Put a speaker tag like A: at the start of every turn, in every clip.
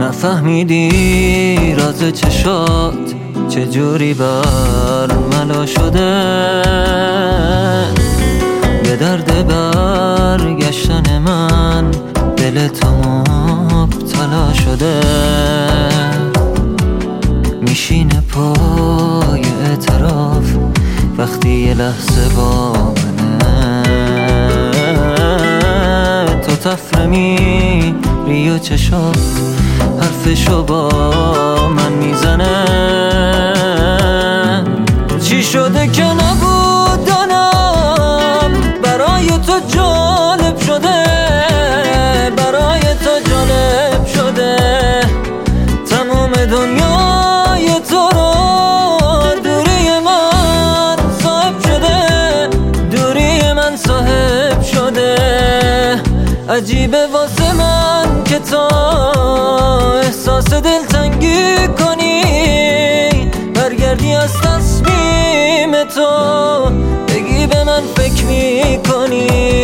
A: نفهمیدی راز چشات چجوری برملا شده، به درد برگشتن من دل تو مبتلا شده. میشینه پای اعتراف وقتی یه لحظه با منه، تو تفره میری و چشات حرفشو با من میزنه. چی شده که نبود دانم برای تو جالب شده، برای تو جالب شده. تمام دنیای تو رو دوری من صاحب شده، دوری من صاحب شده. عجیبه واسه من که تو احساس دلتنگی کنی، برگردی از تصمیم تو بگی به من فکر میکنی.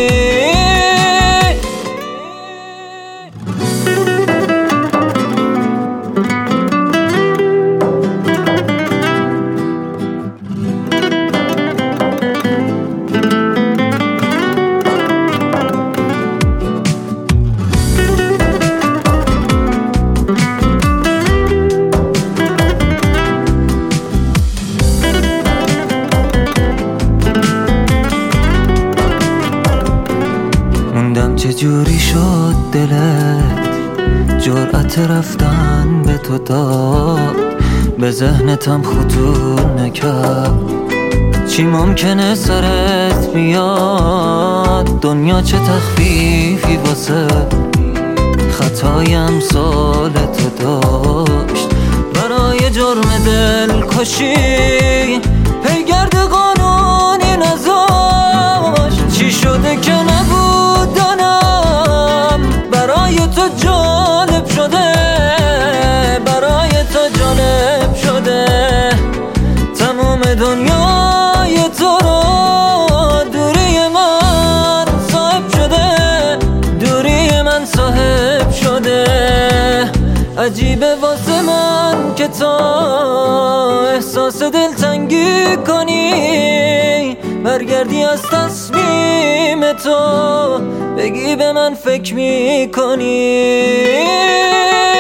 A: چجوری شد دلت جرأت رفتن به تو داد، به ذهنتم خطور نکرد. چی ممکنه سرت بیاد، دنیا چه تخفیفی واسه خطای امثال تو داشت. برای جرم دلکشی پیگرد قانونی نذاشت. چی شده که نبود دانم برای تو جالب شده، برای تو جالب شده. تمام دنیای تو رو دوری من صاحب شده، دوری من صاحب شده. عجیبه واسه من که تو احساس دلتنگی کنی، برگردی از تصمیم تو بگی به من فکر میکنی.